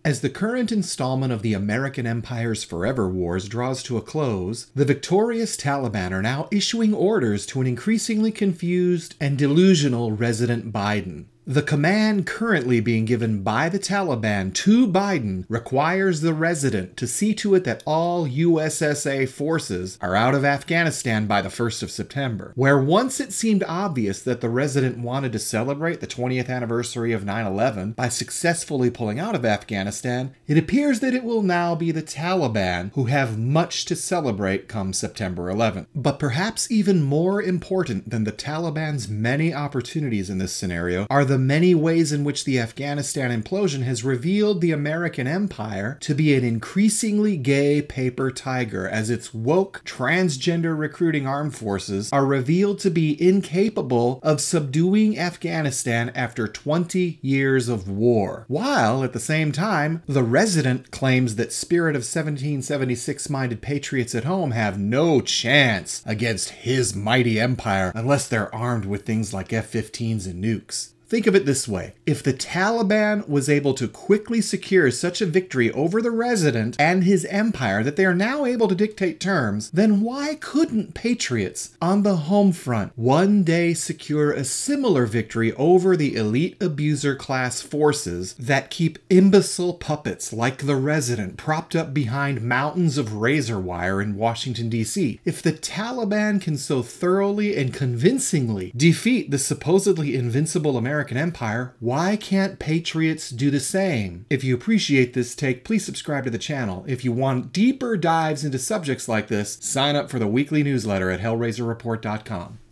As the current installment of the American Empire's Forever Wars draws to a close, the victorious Taliban are now issuing orders to an increasingly confused and delusional Resident Biden. The command currently being given by the Taliban to Biden requires the resident to see to it that all USSA forces are out of Afghanistan by the 1st of September. Where once it seemed obvious that the resident wanted to celebrate the 20th anniversary of 9/11 by successfully pulling out of Afghanistan, it appears that it will now be the Taliban who have much to celebrate come September 11th. But perhaps even more important than the Taliban's many opportunities in this scenario are the many ways in which the Afghanistan implosion has revealed the American empire to be an increasingly gay paper tiger, as its woke, transgender recruiting armed forces are revealed to be incapable of subduing Afghanistan after 20 years of war. While, at the same time, the resident claims that spirit of 1776-minded patriots at home have no chance against his mighty empire unless they're armed with things like F-15s and nukes. Think of it this way. If the Taliban was able to quickly secure such a victory over the resident and his empire that they are now able to dictate terms, then why couldn't patriots on the home front one day secure a similar victory over the elite abuser class forces that keep imbecile puppets like the resident propped up behind mountains of razor wire in Washington, D.C.? If the Taliban can so thoroughly and convincingly defeat the supposedly invincible American empire, why can't patriots do the same? If you appreciate this take, please subscribe to the channel. If you want deeper dives into subjects like this, sign up for the weekly newsletter at hellraiserreport.com.